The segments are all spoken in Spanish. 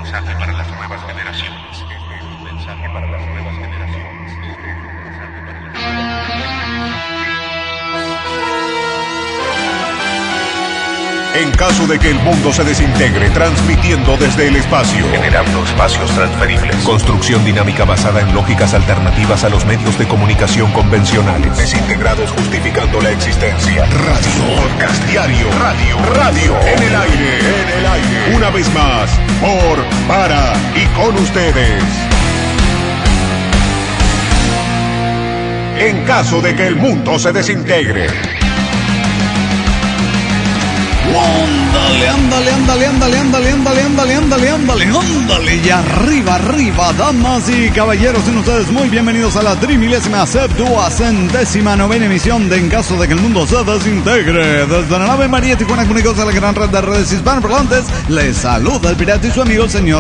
mensaje para las nuevas generaciones. Este es un mensaje para las nuevas generaciones. Este es un mensaje para las nuevas generaciones. En caso de que el mundo se desintegre, transmitiendo desde el espacio, Generando espacios transferibles. construcción dinámica basada en lógicas alternativas a los medios de comunicación convencionales, desintegrados justificando la existencia, radio, podcast diario, radio, en el aire, una vez más, por, para y con ustedes. En caso de que el mundo se desintegre. Ándale, y arriba, damas y caballeros, sean ustedes muy bienvenidos a la 37ª emisión de En caso de que el mundo se desintegre. Desde la nave María Tijuana, comunicados a la gran red de redes hispanoparlantes, les saluda el pirata y su amigo el señor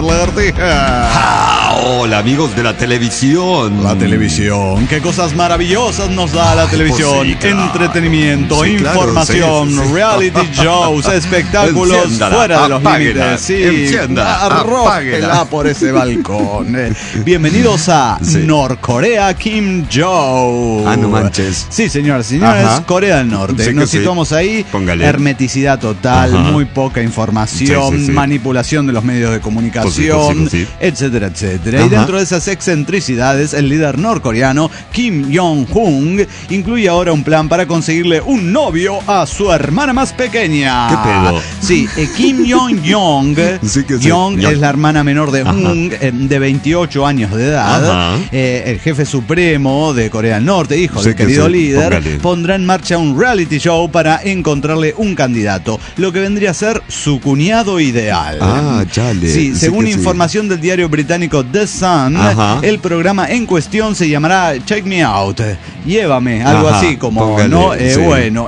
Lagartija. Hola amigos de la televisión. La televisión, qué cosas maravillosas nos da la televisión. Pues sí, claro. Entretenimiento, Sí, claro, información, sí. reality shows, espectáculos Enciéndala, fuera de los apáguela, límites. Sí, enciéndala, arrójela apáguela. por ese balcón. Bienvenidos a Sí. Norcorea Kim Jong. Ah, no manches. Sí, señoras y señores, Ajá. Corea del Norte. Sí que Nos sí. situamos ahí. Póngale. Hermeticidad total, Ajá. muy poca información, Sí, sí, sí. manipulación de los medios de comunicación, Pues sí. etcétera, etcétera. Y Ajá. dentro de esas excentricidades, el líder norcoreano Kim Jong-un incluye ahora un plan para conseguirle un novio a su hermana más pequeña. ¿Qué pedo? Sí, Kim Jong-yong. Sí que sí. Jong Jong. es la hermana menor de Ajá. Jung, de 28 años de edad. Ajá. El jefe supremo de Corea del Norte, hijo Sí del que querido sí. líder, Póngale. pondrá en marcha un reality show para encontrarle un candidato, lo que vendría a ser su cuñado ideal. Ah, chale. Sí, Sí según que sí. información del diario británico The Sun, Ajá. el programa en cuestión se llamará Check Me Out, llévame, algo Ajá, así como, póngale, ¿no? sí. Bueno,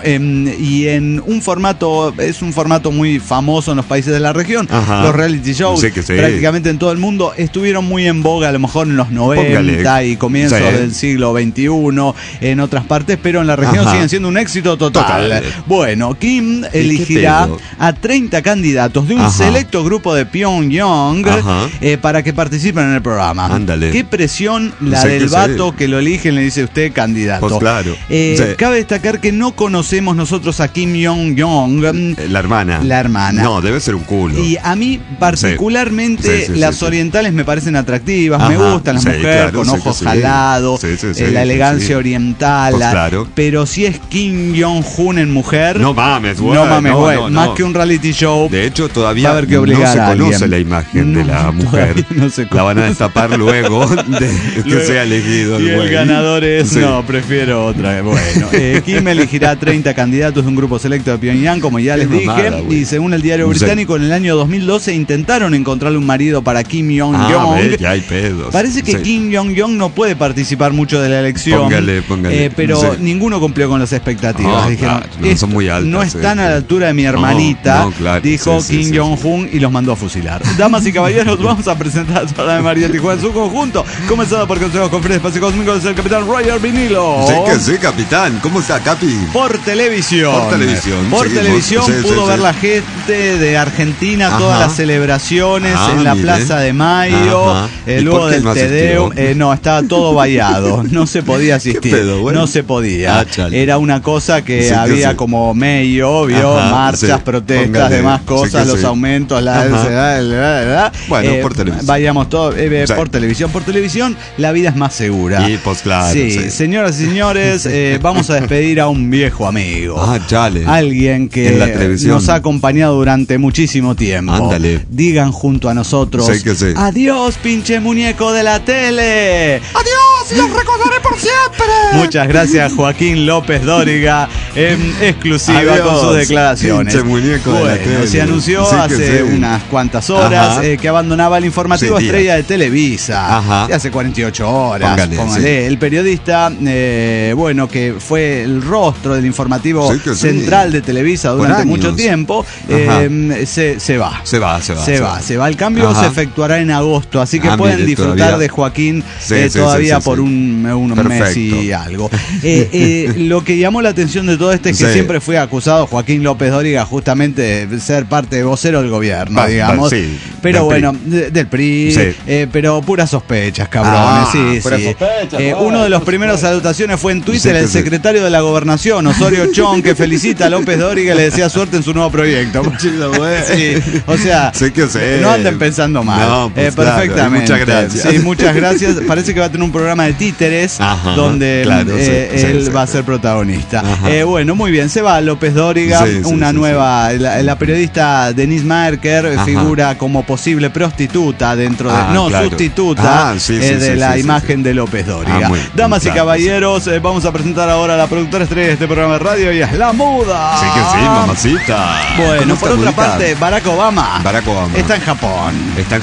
y en un formato, es un formato muy famoso en los países de la región. Ajá. Los reality shows, Sí que sí. prácticamente en todo el mundo, estuvieron muy en boga a lo mejor en los 90 Póngale. y comienzos Sí. del siglo XXI en otras partes, pero en la región Ajá. siguen siendo un éxito total. Total. Bueno, Kim elegirá pedo? a 30 candidatos de un Ajá. selecto grupo de Pyongyang Ajá. para que participen en el programa. Ándale. Qué presión la Sí del que sí. vato que lo elige, le dice usted candidato. Pues claro. Sí. Cabe destacar que no conocemos nosotros a Kim Jong-un, La hermana. La hermana. No, debe ser un culo. y a mí particularmente Sí, sí, las sí. orientales me parecen atractivas, me Ajá, gustan las sí, mujeres claro, con sí que ojos sí. jalados, Sí, sí, sí, la elegancia sí. oriental, Pues claro. pero si es Kim Jong-un en mujer, No mames, güey. no mames, no, güey, no, más no. que un reality show. De hecho, Va a todavía haber que no obligar se a conoce alguien. la imagen de la No, mujer. todavía no se La van a conoce. destapar luego de que Luego- sea elegido Y el güey. ganador es, Sí. no, prefiero otra. Bueno, Kim elegirá 30 candidatos de un grupo selecto de Pyongyang, como ya les Qué dije, mamada, güey. y según el diario Sí. británico, en el año 2012 intentaron encontrarle un marido para Kim Ah, Jong-un. ve, ya hay pedos. Parece que Sí. Kim Jong-un no puede participar mucho de la elección. Póngale. Pero Sí. ninguno cumplió con las expectativas. No, Dijeron, claro, no, "Esto son muy altas, no están a la altura de mi hermanita", No, claro, dijo sí, sí, Kim sí, Jong-un y los mandó a fusilar. Damas y caballeros, vamos a presentar a toda la María Tijuana en su conjunto. Comenzado por Consejos con Fred Espacio Cósmico, desde el capitán Roger Vinilo. Sí que sí, capitán. ¿Cómo está, Capi? Por televisión. Por televisión, Por seguimos. televisión Sí, pudo sí, ver sí. la gente de Argentina, Ajá. todas las celebraciones Ah, en la mire. Plaza de Mayo, Ajá. ¿Y luego por qué del no asistió? Tedeum. No, estaba todo vallado. No se podía asistir. ¿Qué pedo, güey? No se podía. Ah, chale. Era una cosa que Sí que había sí. como medio, vio, Ajá, marchas, sí. protestas, Póngale. demás Sí cosas, que los sí. aumentos, Ajá. Bueno, por televisión. Vayamos todos Sí. por televisión. Por televisión la vida es más segura. Y pues claro. Sí, señoras y señores, vamos a despedir a un viejo amigo. Ah, chale. Alguien que En la televisión. nos ha acompañado durante muchísimo tiempo. Ándale. Digan junto a nosotros: Sí que sí. adiós, pinche muñeco de la tele. ¡Adiós! ¡Los recordaré por siempre! Muchas gracias, Joaquín López Dóriga, en exclusiva Adiós, con sus declaraciones. pinche muñeco de la Bueno, tele. se anunció Sí que hace sí. unas cuantas horas Ajá. que abandonaba el informativo Sí, estrella de Televisa. Ajá. De hace 48 horas. Póngale, sí. El periodista, bueno, que fue el rostro del informativo Sí que sí. central de Televisa durante Por mucho años. tiempo, Ajá. se va. Se va. Se va. El cambio se efectuará en agosto, así que pueden disfrutar todavía de Joaquín todavía por un mes y algo. Lo que llamó la atención de todo esto es que siempre fue acusado Joaquín López Dóriga justamente de ser parte de vocero del gobierno, digamos. Pero bueno, del PRI, pero puras sospechas, cabrones. Uno de los primeros salutaciones fue en Twitter el secretario de la Gobernación, Osorio Chong, que felicita a López Dóriga y le desea suerte en su nuevo proyecto. O sea, no anden pensando mal. No, pues perfectamente. Muchas gracias. Sí, muchas gracias. Parece que va a tener un programa de títeres donde él va a ser protagonista. Bueno, muy bien, se va López Dóriga, una nueva. La periodista Denise Merker figura como posible prostituta dentro de. Sustituta de la imagen de López Dóriga. Damas y caballeros, vamos a presentar ahora a la productora estrella de este programa de radio y es La Muda. Sí que sí, mamacita. Bueno, por otra parte, Barack Obama está en Japón. Está en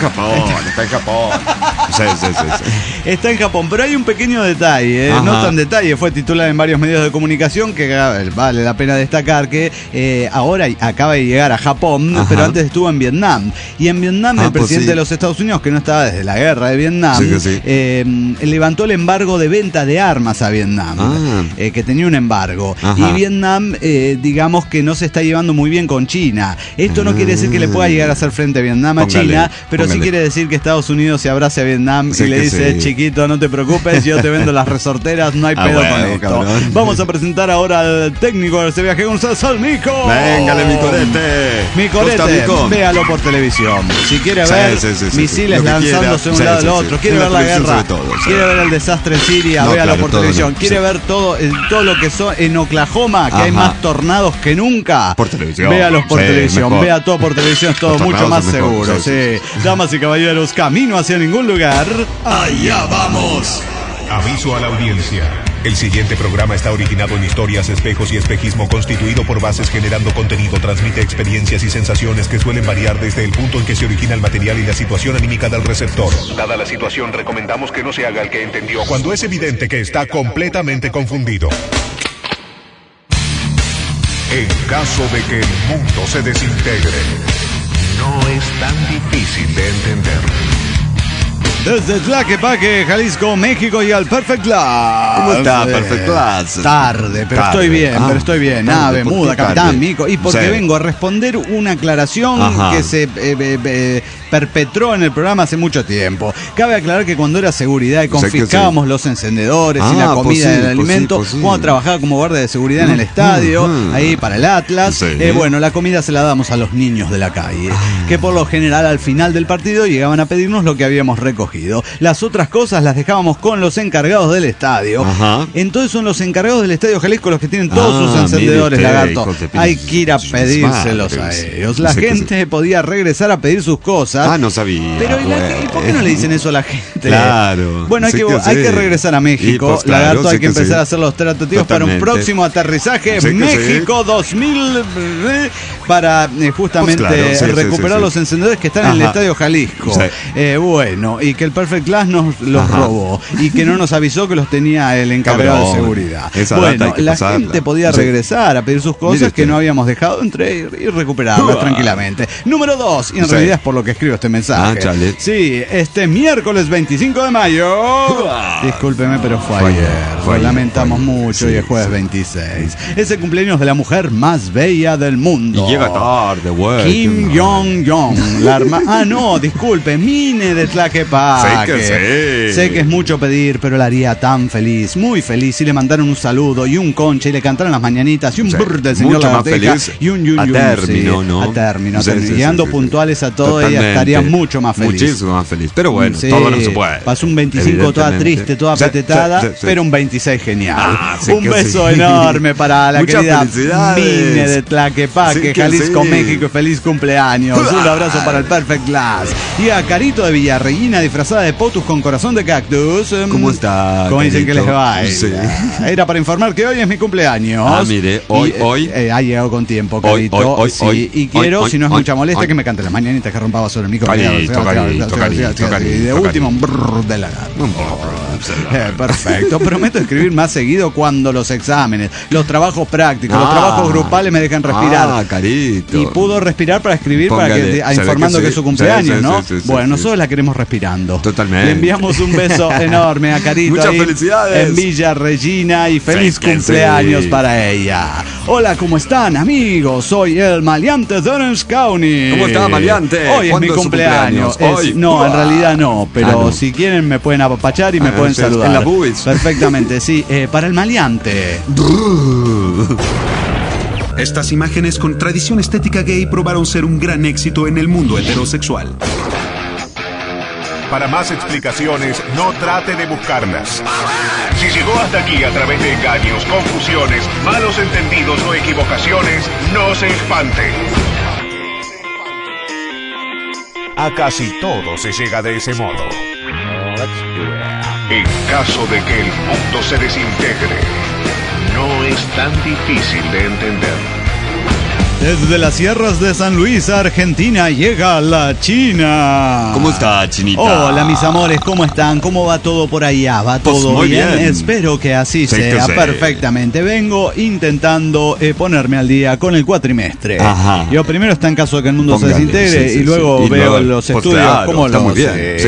Japón, pero hay un pequeño detalle, no tan detalle, fue titular en varios medios de comunicación que vale la pena destacar que ahora acaba de llegar a Japón, pero antes estuvo en Vietnam. Y en Vietnam el presidente de los Estados Unidos, que no estaba desde la guerra de Vietnam, levantó el embargo de venta de armas a Vietnam, que tenía un embargo. Y Vietnam, digamos que no se está llevando muy bien con China. Esto no quiere decir que le pueda llegar a hacer frente a Vietnam a China, pero sí quiere decir que Estados Unidos se abrace a Vietnam y le dice, chiquito, no te preocupes, yo te vendo las resorteras, no hay pedo con esto. Cabrón. Vamos a presentar ahora al técnico de este viaje, Gonzalo Salmico. Véngale, mi corete, véalo por televisión. Si quiere ver misiles lanzándose de un lado al otro, quiere ver la guerra, quiere ver el desastre en Siria, véalo por televisión. Quiere ver todo lo que son en Oklahoma, que hay más tornados que nunca. Por televisión. Véalos por televisión, mejor. Vea todo por televisión, es todo mucho más seguro. Damas y caballeros, camino hacia ningún lugar. ¡Allá vamos! Aviso a la audiencia. El siguiente programa está originado en historias, espejos y espejismo constituido por bases generando contenido, transmite experiencias y sensaciones que suelen variar desde el punto en que se origina el material y la situación anímica del receptor. Dada la situación, recomendamos que no se haga el que entendió cuando es evidente que está completamente confundido. En caso de que el mundo se desintegre, no es tan difícil de entender. Desde Tlaquepaque, Jalisco, México y al Perfect Glass. ¿Cómo está Perfect Glass? Tarde, pero estoy bien. Ave muda, capitán Mico. Y porque vengo a responder una aclaración que se perpetró en el programa hace mucho tiempo. Cabe aclarar que cuando era seguridad y confiscábamos los encendedores y la comida y el alimento, cuando trabajaba como guardia de seguridad en el estadio, ahí para el Atlas, bueno, la comida se la damos a los niños de la calle, que por lo general al final del partido llegaban a pedirnos lo que habíamos recogido. Las otras cosas las dejábamos con los encargados del estadio. Entonces son los encargados del Estadio Jalisco los que tienen todos sus encendedores, lagarto. Hay que ir a pedírselos a ellos. La gente podía regresar a pedir sus cosas. No sabía. Pero ¿y por qué no le dicen eso a la gente? Claro. Bueno, hay que regresar a México. Pues, lagarto, hay que empezar a hacer los tratativos para un próximo aterrizaje. México 2000 para justamente recuperar los encendedores que están en el Estadio Jalisco. Bueno, y que el Perfect Glass nos los robó y que no nos avisó que los tenía el encargado de seguridad. Bueno, la gente podía regresar a pedir sus cosas que no habíamos dejado y recuperarlas tranquilamente. Número 2, y en realidad es por lo que escribo este mensaje. Sí, este miércoles 25 de mayo. Discúlpeme, pero fue ayer. Lo lamentamos mucho y es jueves 26. Es el cumpleaños de la mujer más bella del mundo. Y llega tarde, güey. Kim Jong-un. Disculpe, Mine de Tlaquepaque. Sé que es mucho pedir, pero la haría tan feliz, muy feliz, si le mandaran un saludo y un concha y le cantaran las mañanitas y un brr del señor Lagarteja y un a término, ¿no? A término. Llegando puntuales a todo, ella estaría mucho más feliz. Muchísimo más feliz, pero bueno, todo no se puede. Pasó un 25 toda triste, toda petetada, pero un 26 genial. Un beso enorme para la querida Mine de Tlaquepaque, Jalisco, México, feliz cumpleaños. Un abrazo para el Perfect Glass. Y a Carito de Villarreguina, disfrazada de potus con corazón de cactus. ¿Cómo está? ¿Cómo dicen que les va? Era para informar que hoy es mi cumpleaños. Mire, hoy. Ha llegado con tiempo, Carito. Hoy. Y quiero, si no es mucha molestia, que me cante las mañanitas que rompaba sobre el micro. Y de último, un brrr de lagarto. Perfecto. Prometo escribir más seguido cuando los exámenes, los trabajos prácticos, los trabajos grupales me dejan respirar. Carito. Y pudo respirar para escribir, Póngale, para informando que es su cumpleaños, ¿no? Bueno, nosotros la queremos respirando. Totalmente. Le enviamos un beso enorme a Carito. Muchas felicidades. En Villa Regina y feliz cumpleaños para ella. Hola, ¿cómo están, amigos? Soy el maleante Terence County. ¿Cómo está, maleante? Hoy es mi cumpleaños. Hoy. No, en realidad no, pero si quieren me pueden apapachar y me pueden saludar. En la boobies. Perfectamente, sí. Para el maleante. Estas imágenes con tradición estética gay probaron ser un gran éxito en el mundo heterosexual. Para más explicaciones, no trate de buscarlas. Si llegó hasta aquí a través de engaños, confusiones, malos entendidos o equivocaciones, no se espante. A casi todo se llega de ese modo. En caso de que el mundo se desintegre, no es tan difícil de entender. Desde las sierras de San Luis, Argentina, llega la China. ¿Cómo está, Chinita? Hola, mis amores, ¿cómo están? ¿Cómo va todo por allá? ¿Va todo muy bien? bien. Espero que así sea. Perfectamente. Vengo intentando ponerme al día con el cuatrimestre. Ajá. Yo primero está en caso de que el mundo se Póngale, desintegre y luego Y veo luego, los pues estudios claro, como está los muy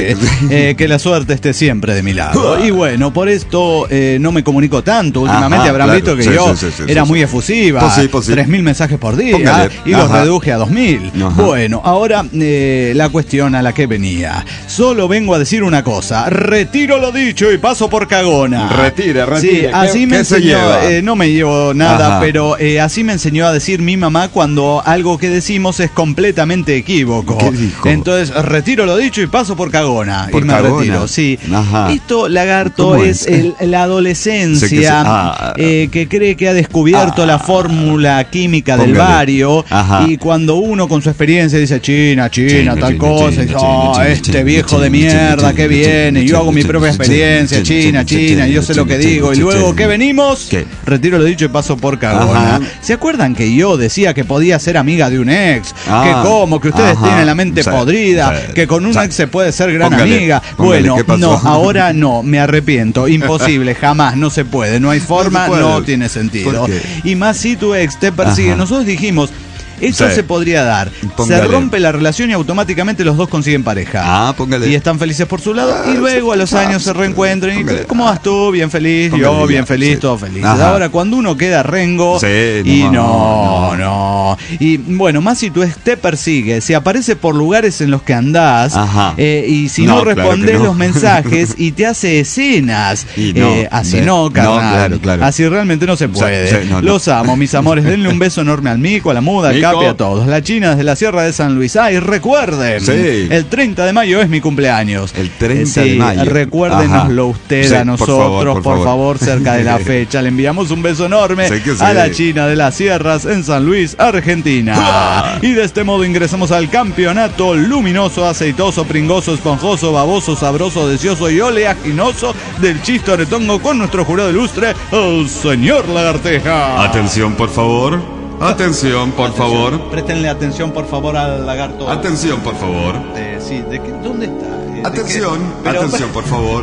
bien. que la suerte esté siempre de mi lado. Y bueno, por esto no me comunico tanto. Últimamente habrán visto que yo era muy efusiva. 3.000 mensajes por día. Póngale. Y los reduje a 2.000. Bueno, ahora la cuestión a la que venía. Solo vengo a decir una cosa. Retiro lo dicho y paso por cagona. Retire. Sí, así me enseñó. No me llevo nada, Ajá. pero así me enseñó a decir mi mamá cuando algo que decimos es completamente equívoco. ¿Qué dijo? Entonces, retiro lo dicho y paso por cagona. ¿Por y me cagona? retiro, sí. Ajá. Esto, lagarto, ¿Cómo es es? la adolescencia que cree que ha descubierto la fórmula química del Póngale. bario. Ajá. Y cuando uno con su experiencia dice China, tal cosa, y dice, este viejo de mierda que viene, yo hago mi propia experiencia, China, y yo sé lo que digo, y luego, ¿qué venimos? ¿Qué? Retiro lo dicho y paso por cagona. Ajá. ¿Se acuerdan que yo decía que podía ser amiga de un ex? Que como, que ustedes tienen la mente podrida, que con un ex se puede ser gran amiga. Bueno, ¿qué pasó? no, ahora no, me arrepiento, imposible, jamás, no se puede, no hay forma, no tiene sentido. ¿Por qué? Y más si tu ex te persigue, Ajá. nosotros dijimos, esto se podría dar. Póngale. Se rompe la relación y automáticamente los dos consiguen pareja. Póngale. Y están felices por su lado. Y luego a los años se reencuentran. Y, ¿cómo vas tú? Bien feliz. Póngale, Yo bien feliz, todos felices. Ajá. Ahora, cuando uno queda rengo. Sí, Y no. no. Y bueno, más si tu ex te persigue, si aparece por lugares en los que andás. Ajá. Y si no, No, claro respondes que no. los mensajes y te hace escenas. Y no, así ve. no, carnal. No, claro. Así realmente no se puede. Sí, no. Los amo, mis amores. Denle un beso enorme al Mico, a la Muda, al Mico. Capi, a todos. La China desde la Sierra de San Luis. Y recuerden, Sí. el 30 de mayo es mi cumpleaños. El 30 de mayo. Recuérdenoslo Ajá. usted Sí, a por nosotros, por favor. favor, cerca de la fecha. Le enviamos un beso enorme Sí que sí. a la China de las Sierras en San Luis, Argentina. Y de este modo ingresamos al campeonato luminoso, aceitoso, pringoso, esponjoso, baboso, sabroso, deseoso y oleaginoso del Chistoretongo con nuestro jurado ilustre, el señor Lagarteja. Atención, por favor. Atención, por favor. Préstenle atención, por favor, al lagarto. Atención, por favor. Sí, ¿dónde está? Atención, Pero- atención, por favor.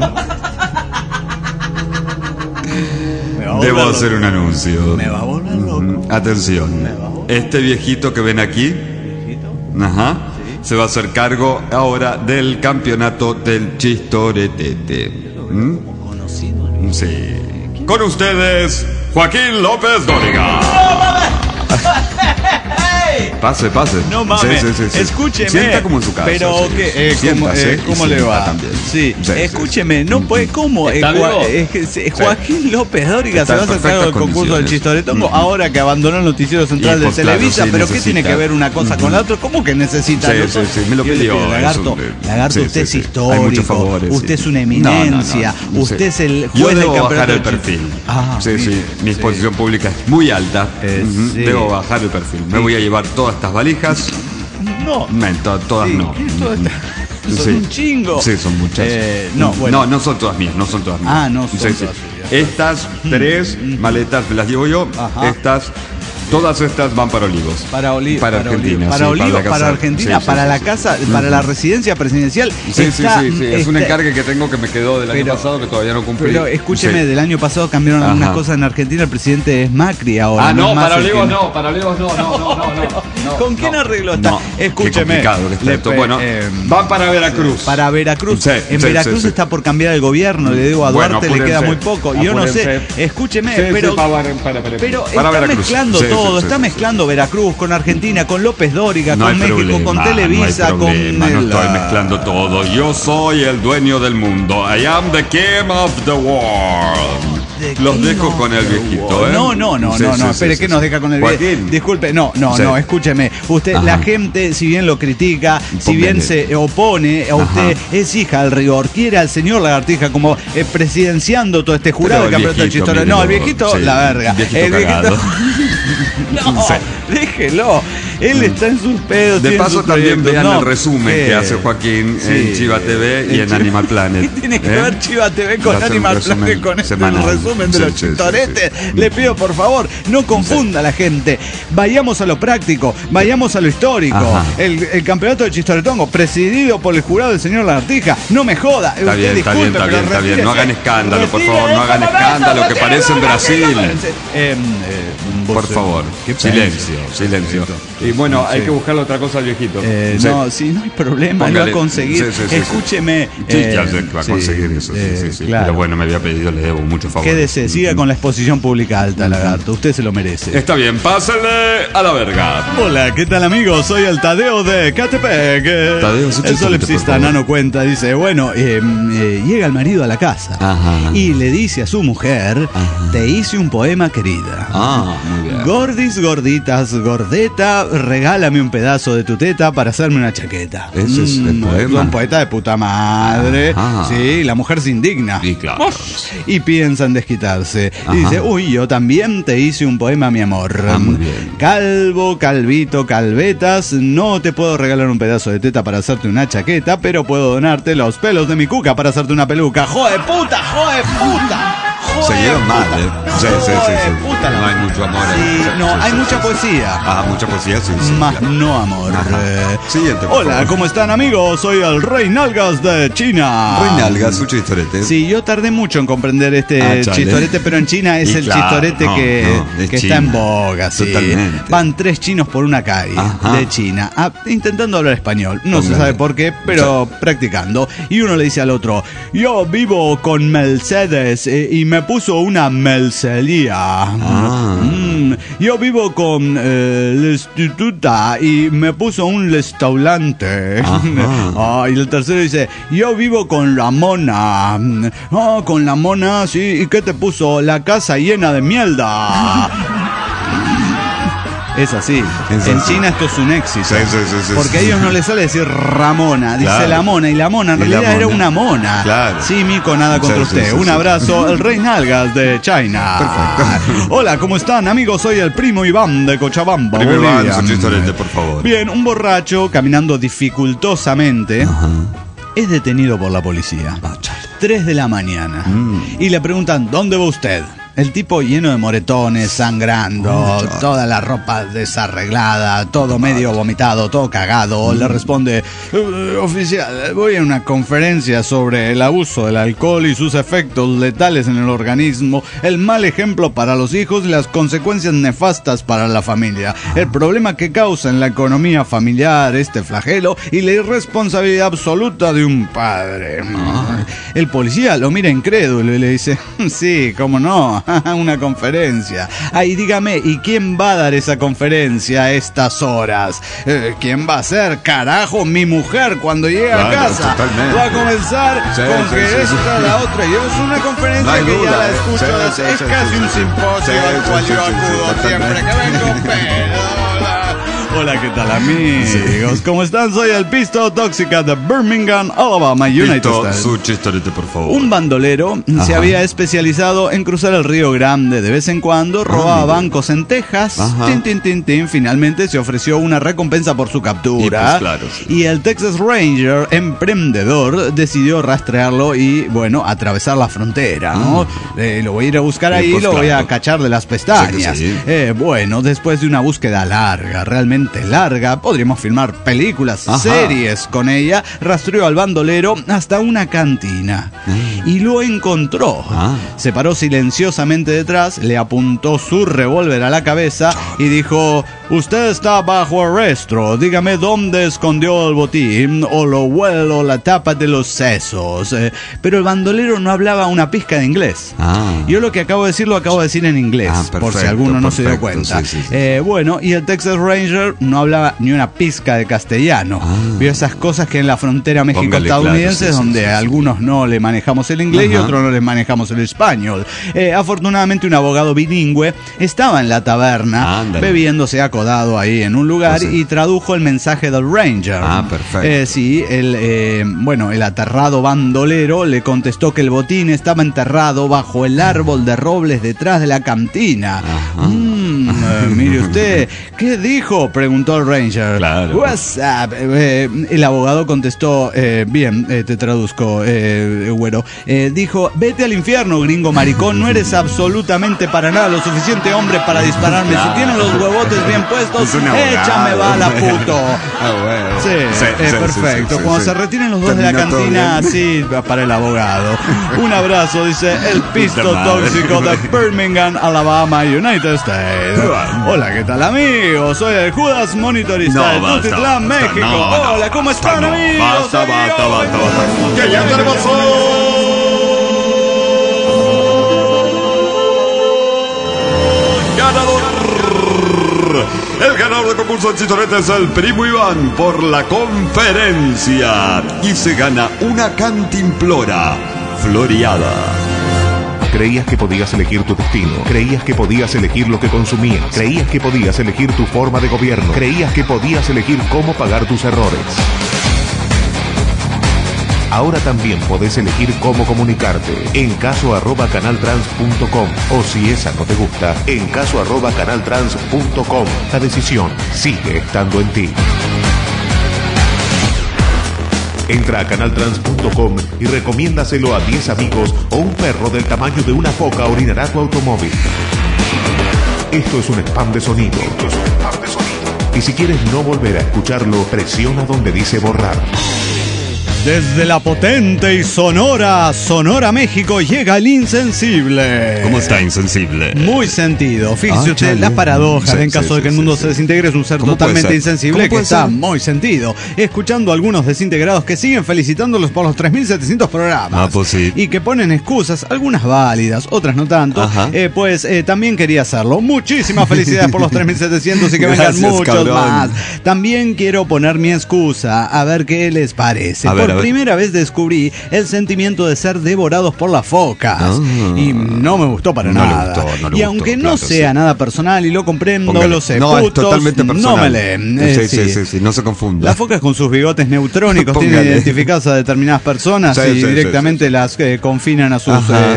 Me va a Debo volver hacer loco. un anuncio. Me va a volver loco. Atención. Me va a volver- Este viejito que ven aquí, ajá, se va a hacer cargo ahora del campeonato del Chistoretete. ¿Mm? Conocido. Sí. Con ustedes, Joaquín López Dóriga. Pase. No mames, Sí. escúcheme. Sienta como en su casa. Pero sí. que, Siéntase y ¿cómo le sienta va? también. Sí, escúcheme, no puede, ¿cómo? Joaquín López Dóriga Está se va a hacer en cargo del perfectas concurso del condiciones. Chistoretongo ahora que abandonó el noticiero central Y, de pues, claro, Televisa, sí, pero ¿qué necesita. tiene que ver una cosa con la otra? ¿Cómo que necesita? Sí, Nosotros- sí, me lo Yo le pidió, pido, Lagarto, es un- Lagarto, sí, usted sí, es sí. histórico, Hay muchos favores, usted sí. es una eminencia, No, usted sí. es el Yo juez del debo bajar campeonato el del perfil. Ah, sí. mire, Mi exposición pública es muy alta. Ujú. sí. Debo bajar el perfil. Me voy a llevar todas estas valijas. No. Todas Sí, no. ¿qué es todo esto? Son Sí. un chingo. Sí, son muchas. Bueno. No son todas mías, no son todas mías. Ah, no son todas suyas. Estas 3 maletas me las llevo yo. Ajá. Estas Todas estas van para Olivos. Para Argentina. Para Argentina, para la casa, para la residencia presidencial. Sí. Es un encargue que tengo que me quedó del año pasado que todavía no cumplí. Pero escúcheme, del año pasado cambiaron algunas cosas en Argentina. El presidente es Macri ahora. Ah, no, para Olivos no. Para Olivos no. ¿Con quién arregló esta? Escúcheme. Qué complicado que está esto. Bueno, van para Veracruz. Para Veracruz. En Veracruz está por cambiar el gobierno. Le digo a Duarte, le queda muy poco. Yo no sé. Escúcheme, pero está mezclando todo. Está mezclando Veracruz con Argentina, con López Dóriga, con México, con Televisa, no estoy mezclando todo. Yo soy el dueño del mundo. I am the king of the world. Los dejo con el viejito, ¿eh? No. Espere, ¿qué nos deja con el viejito? Disculpe, no, escúcheme. Usted, la gente, si bien lo critica, si bien se opone a usted, es hija del rigor. Quiere al señor Lagartija como presidenciando todo este jurado del campeonato de Chistorete. No, el viejito, la verga. El viejito. No, déjelo. Él está en sus pedos. De paso también vean el resumen que hace Joaquín en Chiva TV y en Animal Planet. ¿Qué tiene que ver Chiva TV con Animal Planet con el resumen de los chistoretes? Le pido por favor, no confunda a la gente. Vayamos a lo práctico, vayamos a lo histórico. El campeonato de Chistoretongo, presidido por el jurado del señor Lagartija. No me joda. Está bien. No hagan escándalo, por favor, no hagan escándalo, que parece en Brasil. Por favor, silencio. Y bueno, hay que buscarle otra cosa al viejito. No hay problema, lo va a conseguir. Escúcheme. Ya sé que va a conseguir eso. Claro. Pero bueno, me había pedido, le debo mucho favor. Quédese, siga con la exposición pública alta, Lagarto. Usted se lo merece. Está bien, pásenle a la verga. Hola, ¿qué tal, amigos? Soy el Tadeo de Catepec. El solipsista nano cuenta, dice, bueno, llega el marido a la casa y le dice a su mujer, te hice un poema, querida. Muy bien. Gordis, gorditas, gordeta, regálame un pedazo de tu teta para hacerme una chaqueta. Ese es el poema. Un poeta de puta madre. Sí, la mujer se indigna. Sí, claro. Y piensa en desquitarse. Y dice, yo también te hice un poema, mi amor. Muy bien. Calvo, calvito, calvetas, no te puedo regalar un pedazo de teta para hacerte una chaqueta, pero puedo donarte los pelos de mi cuca para hacerte una peluca. ¡Joder, puta! Se llevan mal, Sí. No hay mucho amor. Hay mucha poesía. Mucha poesía, sí. Más claro. No amor. Siguiente. Hola, ¿cómo están, amigos? Soy el Rey Nalgas de China. Rey Nalgas, un chistorete. Sí, yo tardé mucho en comprender este chistorete, pero en China es el chistorete que está en boga. Sí. Totalmente. Van 3 chinos por una calle de China intentando hablar español. No se sabe por qué, pero practicando. Y uno le dice al otro, yo vivo con Mercedes y me puso una Mercería. Yo vivo con la instituta y me puso un restaurante. Y el tercero dice, yo vivo con la mona. Con la mona, sí. ¿Y qué te puso? La casa llena de mierda. Es así. En China esto es un éxito. Sí. Porque a ellos no les sale decir Ramona, dice la mona. Y la mona en realidad era una mona. Claro. Sí, Mico, nada contra usted. Un abrazo, el Rey Nalgas de China. Perfecto. Hola, ¿cómo están, amigos? Soy el primo Iván de Cochabamba, Bolivia. Su chistorete, por favor. Bien, un borracho caminando dificultosamente es detenido por la policía. 3 de la mañana. Y le preguntan, ¿dónde va usted? El tipo lleno de moretones, sangrando, toda la ropa desarreglada, todo medio vomitado, todo cagado. Le responde, oficial, voy a una conferencia sobre el abuso del alcohol y sus efectos letales en el organismo, el mal ejemplo para los hijos y las consecuencias nefastas para la familia, el problema que causa en la economía familiar este flagelo y la irresponsabilidad absoluta de un padre. El policía lo mira incrédulo y le dice, sí, cómo no, una conferencia. Ay, dígame, ¿y quién va a dar esa conferencia a estas horas? ¿Quién va a ser? Carajo, mi mujer cuando llegue a casa. Totalmente. Va a comenzar con que esta, la otra. Yo es una conferencia que ya la escucho. Es casi un simposio al cual yo acudo siempre que vengo, pero Hola, ¿qué tal, amigos? ¿Cómo están? Soy el Pisto Tóxica de Birmingham, Alabama, United States. Su chistorete, por favor. Un bandolero se había especializado en cruzar el Río Grande de vez en cuando, robaba bancos en Texas. Finalmente se ofreció una recompensa por su captura. Y, pues, claro, sí. Y el Texas Ranger, emprendedor, decidió rastrearlo y, bueno, atravesar la frontera, ¿no? Lo voy a ir a buscar ahí, pues, lo voy a cachar de las pestañas. Sí. Bueno, después de una búsqueda larga, realmente larga, podríamos filmar películas, series con ella, rastreó al bandolero hasta una cantina y lo encontró. Se paró silenciosamente detrás, le apuntó su revólver a la cabeza y dijo: usted está bajo arresto, dígame dónde escondió el botín o lo huelo la tapa de los sesos. Pero el bandolero no hablaba una pizca de inglés. Yo lo que acabo de decir lo acabo de decir en inglés, por si alguno no se dio cuenta. Sí. Bueno, y el Texas Ranger no hablaba ni una pizca de castellano. Vio esas cosas que en la frontera México-estadounidense, donde algunos no le manejamos el inglés y otros no les manejamos el español. Afortunadamente un abogado bilingüe estaba en la taberna bebiéndose acodado ahí en un lugar y tradujo el mensaje del Ranger. Perfecto. Sí, el aterrado bandolero le contestó que el botín estaba enterrado bajo el árbol de robles detrás de la cantina. Mire usted, ¿qué dijo?, preguntó el Ranger. Claro. What's up? El abogado contestó, bien, te traduzco, güero. Dijo: vete al infierno, gringo maricón, no eres absolutamente para nada lo suficiente hombre para dispararme. Si tienes los huevotes bien puestos, échame bala, puto. Perfecto. Cuando se retiren los dos de la cantina, así para el abogado. Un abrazo, dice el Pisto Tóxico de Birmingham, Alabama, United States. Hola, ¿qué tal, amigos? Soy el Judas Monitorista de Tutitlán, México. Hola, ¿cómo están, amigos? Basta. ¡Que ya tenemos ganador! El ganador del concurso del chistorete es el primo Iván por la conferencia y se gana una cantimplora floreada. Creías que podías elegir tu destino, creías que podías elegir lo que consumías, creías que podías elegir tu forma de gobierno, creías que podías elegir cómo pagar tus errores. Ahora también podés elegir cómo comunicarte en caso@canaltrans.com o, si esa no te gusta, en caso@canaltrans.com. La decisión sigue estando en ti. Entra a canaltrans.com y recomiéndaselo a 10 amigos o un perro del tamaño de una foca orinará tu automóvil. Esto es un spam de sonido. Y si quieres no volver a escucharlo, presiona donde dice borrar. Desde la potente y sonora México llega el Insensible. ¿Cómo está, Insensible? Muy sentido. Fíjese usted, las paradojas en caso de que el mundo se desintegre, es un ser totalmente insensible que está muy sentido. Escuchando a algunos desintegrados que siguen felicitándolos por los 3.700 programas. Pues sí. Y que ponen excusas, algunas válidas, otras no tanto. También quería hacerlo. Muchísimas felicidades por los 3.700 y que vengan muchos más. También quiero poner mi excusa, a ver qué les parece. Por primera vez descubrí el sentimiento de ser devorados por las focas y no me gustó para nada. Y aunque no sea nada personal y lo comprendo, lo sé, es totalmente personal. No me leen. Sí, no se confunda. Las focas con sus bigotes neutrónicos tienen identificadas a determinadas personas y directamente las confinan a sus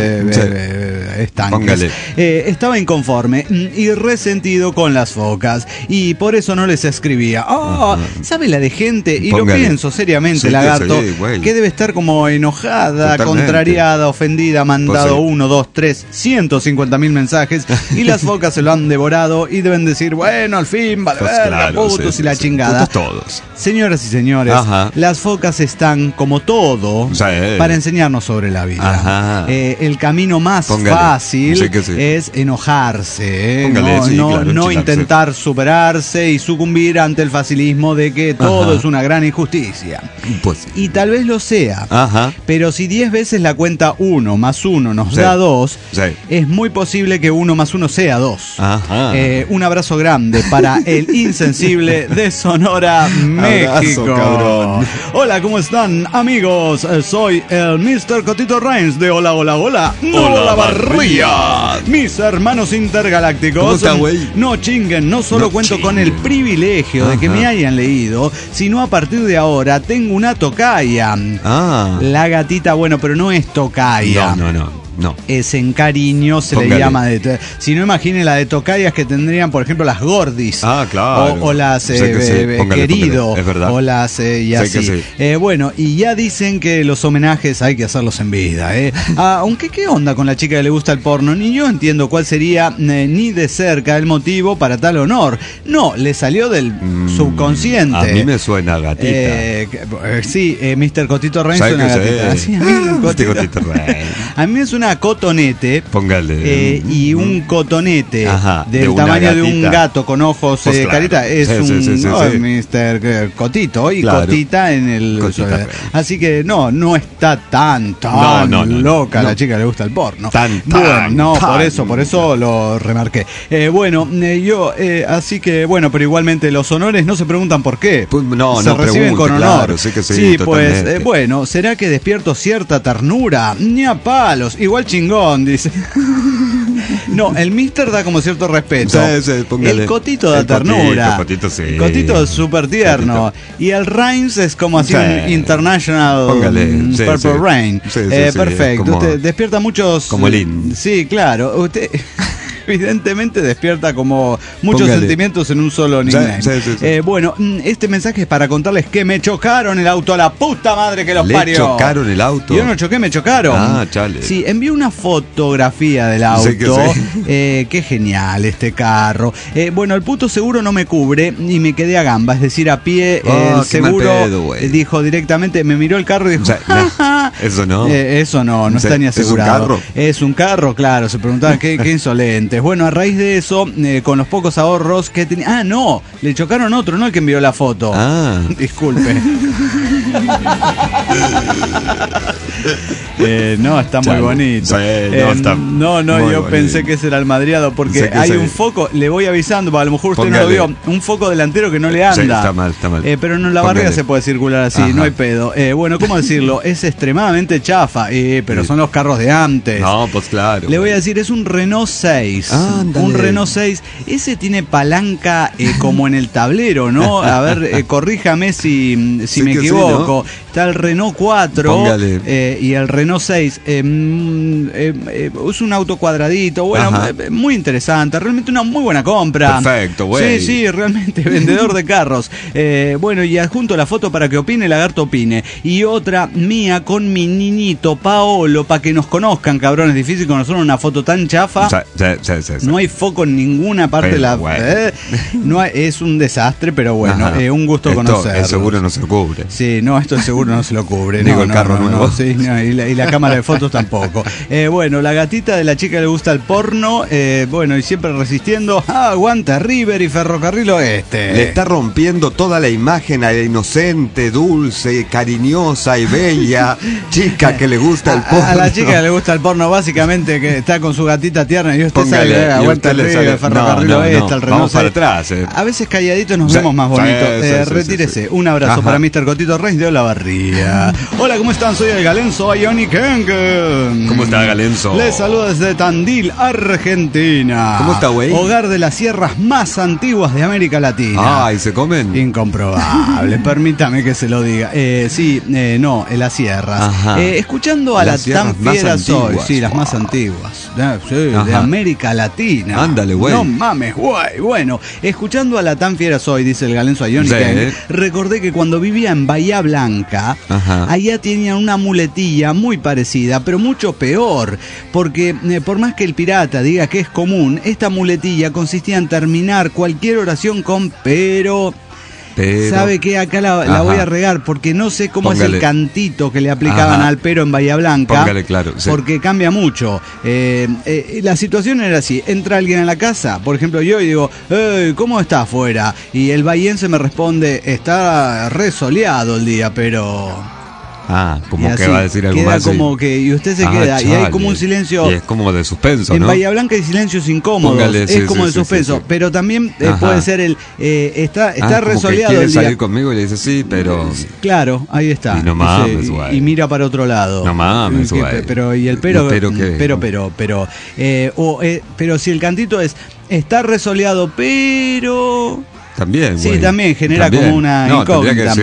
estanques. Estaba inconforme y resentido con las focas y por eso no les escribía. ¿Sabe la de gente? Y lo pienso seriamente, lagarto, que debe estar como enojada, contrariada, ofendida, mandado 1, 2, 3, 150.000 mensajes y las focas se lo han devorado y deben decir, bueno, al fin, vale, putos y la chingada. Todos. Señoras y señores, las focas están como todo para enseñarnos sobre la vida. El camino más fácil es enojarse, no intentar superarse y sucumbir ante el facilismo de que todo es una gran injusticia. Pues, y tal vez lo sea, pero si 10 veces la cuenta 1 más 1 nos da 2, es muy posible que 1 más 1 sea 2. Un abrazo grande para el Insensible de Sonora, México. Cabrón. Hola, ¿cómo están, amigos? Soy el Mr. Cotito Reigns de Hola, Hola, Hola. ¡No la barré! Riyadh. Mis hermanos intergalácticos. ¿Cómo está, güey? No chinguen, no solo cuento con el privilegio de que me hayan leído, sino a partir de ahora tengo una tocaya. La gatita, bueno, pero no es tocaya. No. Es en cariño, se le llama. Si no, imaginen la de tocayas que tendrían, por ejemplo, las gordis. Claro. O las querido. Es verdad. O las y así. Sí. Bueno, y ya dicen que los homenajes hay que hacerlos en vida. Aunque, ¿qué onda con la chica que le gusta el porno? Ni yo entiendo cuál sería ni de cerca el motivo para tal honor. No, le salió del subconsciente. A mí me suena gatita. Sí, Mr. Cotito Rein suena gatita. Sí, a mí Cotito Rein. A mí es una cotonete. Póngale. Y un cotonete de del una tamaño de gatita. un gato con ojos Pues carita. Es sí. Mr. Cotito y Claro. Cotita en el. Así que no está tan loca la chica que le gusta el porno. Por eso lo remarqué. Así que bueno, pero igualmente los honores no se preguntan por qué. Se reciben con honor. Claro, sí, pues bueno, ¿será que despierto cierta ternura? Ni a palos, igual chingón, dice. No, el Mister da como cierto respeto. El Cotito da ternura. Cotito es súper tierno. Y el Reims es como así un international Purple Rain. Perfecto. Como, usted despierta muchos. Como Lin. Sí, claro. Usted evidentemente despierta como muchos sentimientos en un solo nickname. Bueno, este mensaje es para contarles que me chocaron el auto, a la puta madre que los parió. ¿Le chocaron el auto? Yo no choqué, me chocaron. Chale. Sí, envié una fotografía del auto. Qué genial este carro. Bueno, el puto seguro no me cubre y me quedé a gamba, es decir, a pie. El seguro dijo directamente, me miró el carro y dijo, eso no. Eso no está ni asegurado. ¿Es un carro? Claro, se preguntaban qué insolente. Bueno, a raíz de eso, con los pocos ahorros que tenía... no, le chocaron otro, no el que envió la foto. Disculpe. No, está muy bonito. Yo pensé que ese era el madriado, porque hay un foco, le voy avisando, a lo mejor usted no lo vio, un foco delantero que no le anda. Está mal. Pero no, en la barriga se puede circular así, no hay pedo. Bueno, ¿cómo decirlo? Es extremadamente chafa, pero son los carros de antes. No, pues claro. Le voy a decir, es un Renault 6. Un Renault 6. Ese tiene palanca como en el tablero, ¿no? A ver, corríjame si me equivoco. ¿no? Está el Renault 4 y el Renault 6. Es un auto cuadradito, bueno, muy interesante. Realmente una muy buena compra. Perfecto, güey. Sí, realmente, vendedor de carros. Bueno, y adjunto la foto para que opine, Lagarto opine. Y otra mía con mi niñito Paolo, para que nos conozcan, cabrón. Es difícil conocer una foto tan chafa. No hay foco en ninguna parte de la... no hay, es un desastre, pero bueno, un gusto conocerlo. El seguro no se lo cubre. Sí, no, esto el seguro no se lo cubre. Digo, el carro nuevo. Sí, y la cámara de fotos tampoco. Bueno, la gatita de la chica que le gusta el porno, bueno, y siempre resistiendo. Aguanta River y Ferrocarril Oeste. Le está rompiendo toda la imagen a la inocente, dulce, cariñosa y bella chica que le gusta el porno. A la chica que le gusta el porno, básicamente, que está con su gatita tierna y usted sale, aguanta el River, Ferrocarril Oeste, el Renault. Vamos para atrás. A veces calladitos nos vemos más bonitos. Retírese. Un abrazo para Mr. Cotito Reis de Olavarría. Hola, ¿cómo están? Soy el Galenzo Ioni Kengen. ¿Cómo está, Galenzo? Les saludo desde Tandil, Argentina. ¿Cómo está, güey? Hogar de las sierras más antiguas de América Latina. ¿Y se comen? Incomprobable, permítame que se lo diga. No, en las sierras. Escuchando a la tan fiera soy. Sí, las más antiguas. De América Latina. Ándale, güey. No mames, güey. Bueno, escuchando a la tan fiera soy, dice el Galenzo Ioni Kengen, recordé que cuando vivía en Bahía Blanca, allá tenían una muletilla muy parecida, pero mucho peor, porque por más que el pirata diga que es común, esta muletilla consistía en terminar cualquier oración con pero... ¿Sabe qué? Acá la voy a regar porque no sé cómo es el cantito que le aplicaban al pero en Bahía Blanca. Póngale, claro, porque cambia mucho. La situación era así: entra alguien a la casa, por ejemplo yo, y digo, ¿cómo está afuera? Y el bahiense me responde, está re soleado el día, pero... Como y que va a decir algo más. Como que, y usted se queda, chale. y hay como un silencio. Y es como de suspenso, en ¿no? Bahía Blanca hay silencios incómodos. Póngale, es como de suspenso. Pero también puede ser está resoleado quiere el día. salir conmigo y le dice sí, pero. Claro, ahí está. Y no mames, güey. Y mira para otro lado. No mames, güey. Pero si el cantito es está resoleado, pero. También, sí, güey. también genera como una incógnita. Tendría que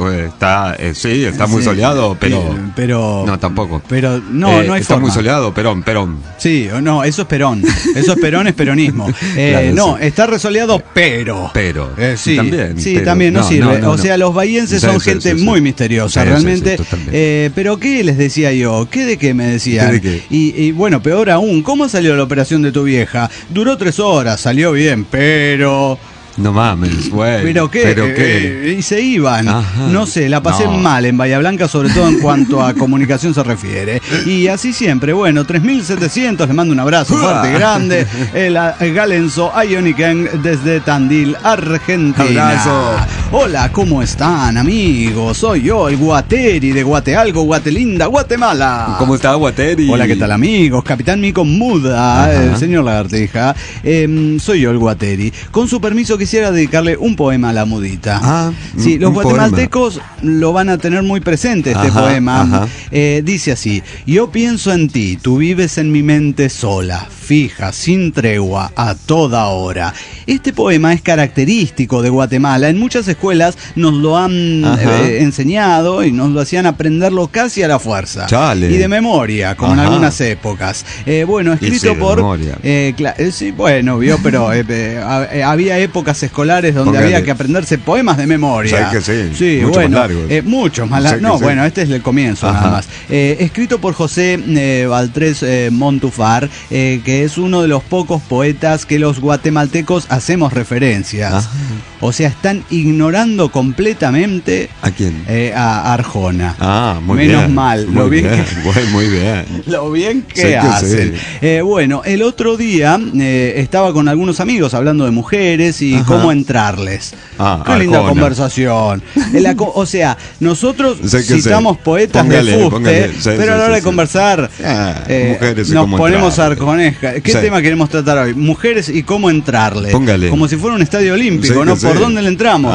ser, está muy soleado, pero no, tampoco. Pero no hay está forma. muy soleado, Perón. Sí, no, eso es Perón. Eso es Perón, es peronismo. Claro, está resoleado, pero. Sí, también. Sí, pero, también no sirve. O sea, los bahienses son gente muy misteriosa, realmente. Pero ¿qué les decía yo? ¿Qué de qué me decían? ¿De qué? Y bueno, peor aún, ¿cómo salió la operación de tu vieja? Duró 3 horas, salió bien, pero. No mames, güey. ¿Pero qué? Y se iban. Ajá. No sé, la pasé mal en Bahía Blanca, sobre todo en cuanto a comunicación se refiere. Y así siempre, bueno, 3700, le mando un abrazo fuerte y grande. El Galenzo Ioniken desde Tandil, Argentina. Abrazo. Hola, ¿cómo están, amigos? Soy yo, el Guateri de Guatealgo, Guatelinda, Guatemala. ¿Cómo está, Guateri? Hola, ¿qué tal, amigos? Capitán Mico Muda, el señor Lagartija. Soy yo, el Guateri. Con su permiso, quisiera dedicarle un poema a la mudita. Sí, los guatemaltecos lo van a tener muy presente este poema. Dice así: yo pienso en ti, tú vives en mi mente sola, fija, sin tregua, a toda hora. Este poema es característico de Guatemala. En muchas escuelas nos lo han enseñado y nos lo hacían aprenderlo casi a la fuerza. Chale. Y de memoria, como en algunas épocas. Bueno, escrito por... sí, bueno, vio, pero había épocas escolares donde había que aprenderse poemas de memoria. ¿Sabes que sí? Sí, mucho bueno, más largos. Muchos más largos. No, bueno, este es el comienzo nada más. Escrito por José Valtrés Montufar, que es uno de los pocos poetas que los guatemaltecos hacemos referencias. O sea, están ignorando completamente ¿a quién? A Arjona. Muy Menos bien. mal. Muy bien. Lo bien que hacen. Sí. Bueno, el otro día estaba con algunos amigos hablando de mujeres y cómo entrarles. Qué linda conversación. O sea, nosotros citamos poetas de fuste, pero a la hora de conversar mujeres nos ponemos arjonesca. ¿Qué tema queremos tratar hoy? Mujeres y cómo entrarle. Póngale. Como si fuera un estadio olímpico, ¿no? ¿Por dónde le entramos?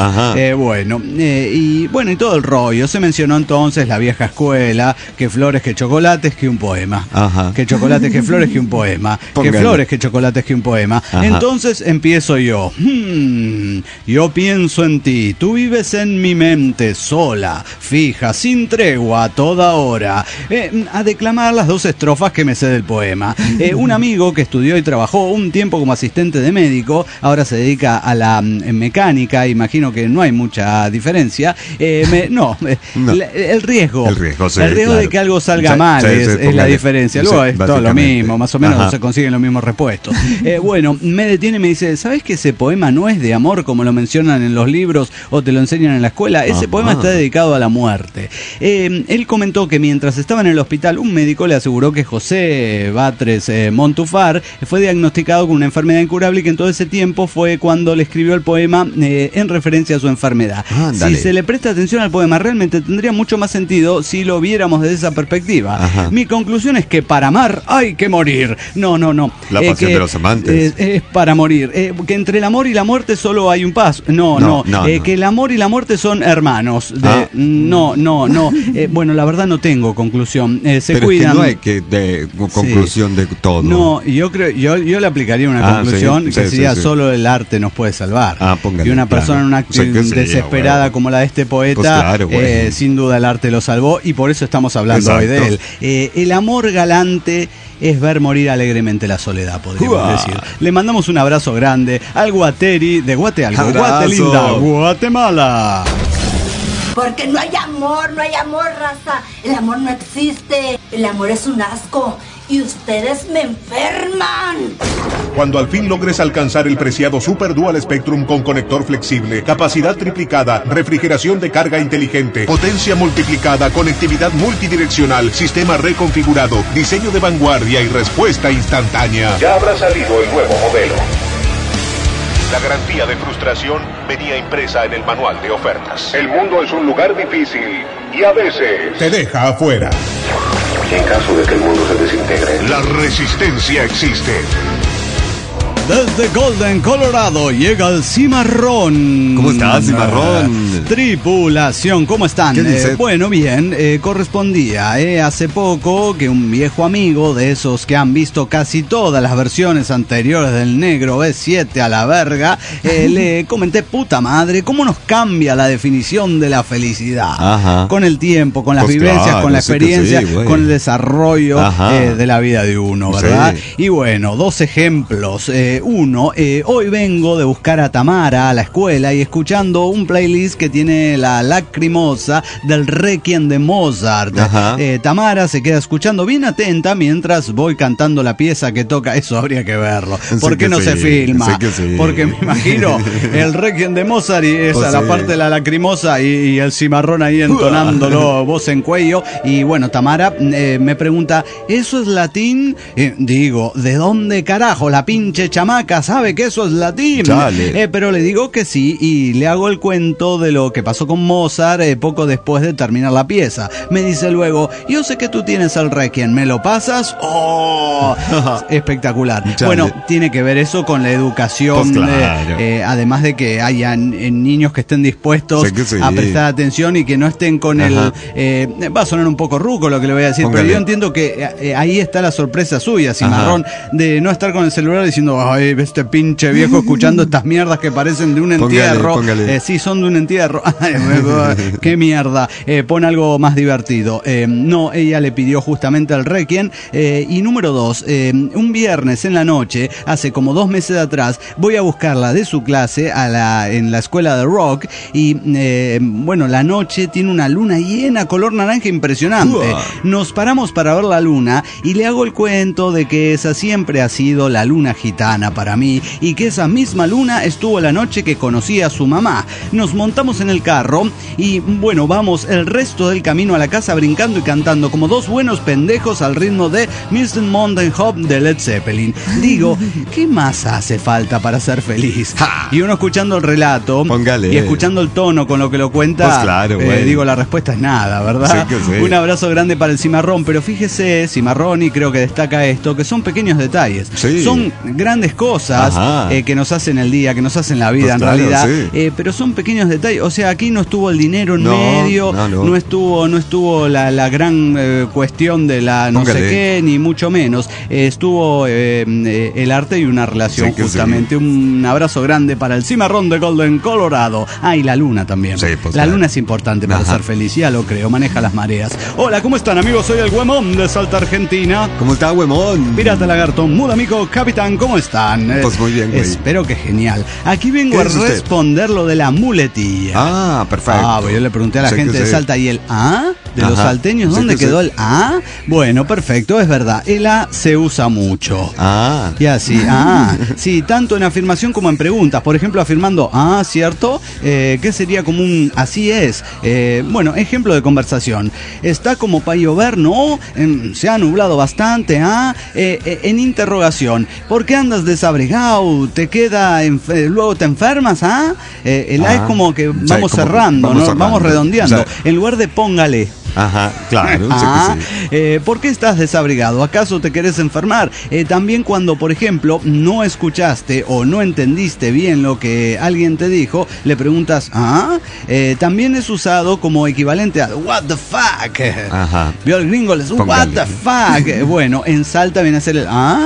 Y todo el rollo. Se mencionó entonces la vieja escuela, que flores, que chocolates, que un poema. Que chocolates, que flores, que un poema. Póngale. Que flores, que chocolates, que un poema. Entonces empiezo yo. Yo pienso en ti, tú vives en mi mente, sola, fija, sin tregua, a toda hora. A declamar las 2 estrofas que me sé del poema. Un amigo que estudió y trabajó un tiempo como asistente de médico, ahora se dedica a la mecánica, imagino que no hay mucha diferencia. El riesgo. El riesgo de que algo salga mal es la diferencia. Luego es todo lo mismo, más o menos se consiguen los mismos repuestos. Bueno, me detiene y me dice: ¿sabes que ese poema no es de amor como lo mencionan en los libros o te lo enseñan en la escuela? Ese poema está dedicado a la muerte. Él comentó que mientras estaba en el hospital, un médico le aseguró que José Valtrés Montufar fue diagnosticado con una enfermedad incurable y que en todo ese tiempo fue cuando le escribió el poema en referencia a su enfermedad. Si se le presta atención al poema, realmente tendría mucho más sentido si lo viéramos desde esa perspectiva. Mi conclusión es que para amar hay que morir. No. La pasión de los amantes. Es para morir. Que entre el amor y la muerte solo hay un paso. Que el amor y la muerte son hermanos. Bueno, la verdad no tengo conclusión. Se cuidan. Es que no hay conclusión de todo. No, yo creo, yo le aplicaría una conclusión que sería solo el arte nos puede salvar. Póngale, y una persona en una actitud desesperada como la de este poeta, sin duda el arte lo salvó y por eso estamos hablando hoy de él. El amor galante es ver morir alegremente la soledad, podríamos decir. Le mandamos un abrazo grande al Guateri de Guatealgo, Guatelinda, Guatemala. Porque no hay amor, raza. El amor no existe. El amor es un asco. Y ustedes me enferman. Cuando al fin logres alcanzar el preciado Super Dual Spectrum con conector flexible, capacidad triplicada, refrigeración de carga inteligente, potencia multiplicada, conectividad multidireccional, sistema reconfigurado, diseño de vanguardia y respuesta instantánea, Ya habrá salido el nuevo modelo. La garantía de frustración venía impresa en el manual de ofertas. El mundo es un lugar difícil y a veces te deja afuera. En caso de que el mundo se desintegre, la resistencia existe. Desde Golden, Colorado, llega el Cimarrón. ¿Cómo estás, Cimarrón? Tripulación, ¿cómo están? ¿Qué dice? Bueno, bien, correspondía hace poco que un viejo amigo de esos que han visto casi todas las versiones anteriores del Negro B7 a la verga, le comenté, puta madre, cómo nos cambia la definición de la felicidad. Ajá. Con el tiempo, con las vivencias, claro, con la experiencia, sí, con el desarrollo de la vida de uno, ¿verdad? Sí. Y bueno, dos ejemplos. Uno, hoy vengo de buscar a Tamara a la escuela y escuchando un playlist que tiene la Lacrimosa del Requiem de Mozart. Tamara se queda escuchando bien atenta mientras voy cantando la pieza que toca. Eso habría que verlo. ¿Por qué no se filma? Sí. Porque me imagino el Requiem de Mozart y esa la parte de la Lacrimosa y el Cimarrón ahí entonándolo voz en cuello. Y bueno, Tamara me pregunta, ¿eso es latín? Digo, ¿de dónde carajo la pinche chamaca sabe que eso es latín? Pero le digo que sí y le hago el cuento de lo que pasó con Mozart poco después de terminar la pieza. Me dice luego, yo sé que tú tienes el Requiem, ¿me lo pasas? ¡Oh! Espectacular. Bueno, tiene que ver eso con la educación, pues claro. Además de que haya niños que estén dispuestos a prestar atención y que no estén con el... va a sonar un poco ruco lo que le voy a decir, pero yo entiendo que ahí está la sorpresa suya, Cimarrón, de no estar con el celular diciendo, ay, este pinche viejo escuchando estas mierdas que parecen de un entierro. Póngale. Sí, son de un entierro. Qué mierda. Pon algo más divertido. No, ella le pidió justamente el Requiem. Y número 2, un viernes en la noche, hace como 2 meses atrás, voy a buscarla de su clase en la escuela de rock. Y bueno, la noche tiene una luna llena, color naranja impresionante. Nos paramos para ver la luna y le hago el cuento de que esa siempre ha sido la luna gitana para mí y que esa misma luna estuvo la noche que conocí a su mamá. Nos montamos en el carro y bueno, vamos el resto del camino a la casa brincando y cantando como dos buenos pendejos al ritmo de Mr. Mountain Hop de Led Zeppelin. Digo, ¿qué más hace falta para ser feliz? Y uno escuchando el relato y escuchando el tono con lo que lo cuenta, pues claro, digo, la respuesta es nada, ¿verdad? Sí. Un abrazo grande para el Cimarrón, pero fíjese, Cimarrón, y creo que destaca esto, que son pequeños detalles. Son grandes cosas que nos hacen el día, que nos hacen la vida, pues en realidad, pero son pequeños detalles. O sea, aquí no estuvo el dinero en medio, no estuvo la gran cuestión de la no sé qué, ni mucho menos. Estuvo el arte y una relación, justamente. Un abrazo grande para el Cimarrón de Golden, Colorado. Y la luna también. Pues la luna es importante para ser feliz, ya lo creo, maneja las mareas. Hola, ¿cómo están, amigos? Soy el Huemón de Salta, Argentina. ¿Cómo está, Huemón? Pirata Lagarto, Mudo Amigo, Capitán, ¿cómo están? Pues muy bien, güey. Espero que genial. Aquí vengo a responder lo de la muletilla. Perfecto. Pues yo le pregunté a la gente de Salta y el de los salteños, ¿dónde quedó el Bueno, perfecto, es verdad. El se usa mucho. Y así, sí, tanto en afirmación como en preguntas. Por ejemplo, afirmando, ¿cierto? ¿Qué sería como un así es? Bueno, ejemplo de conversación. Está como para llover, ¿no? Se ha nublado bastante, en interrogación. ¿Por qué andas desabrigado? ¿Te queda luego te enfermas? El es como que vamos cerrando, ¿no? Vamos redondeando. En lugar de póngale. Claro. ¿Por qué estás desabrigado? ¿Acaso te querés enfermar? También cuando, por ejemplo, no escuchaste o no entendiste bien lo que alguien te dijo, le preguntas, también es usado como equivalente a what the fuck. Vio el gringo, what the fuck. Bueno, en Salta viene a ser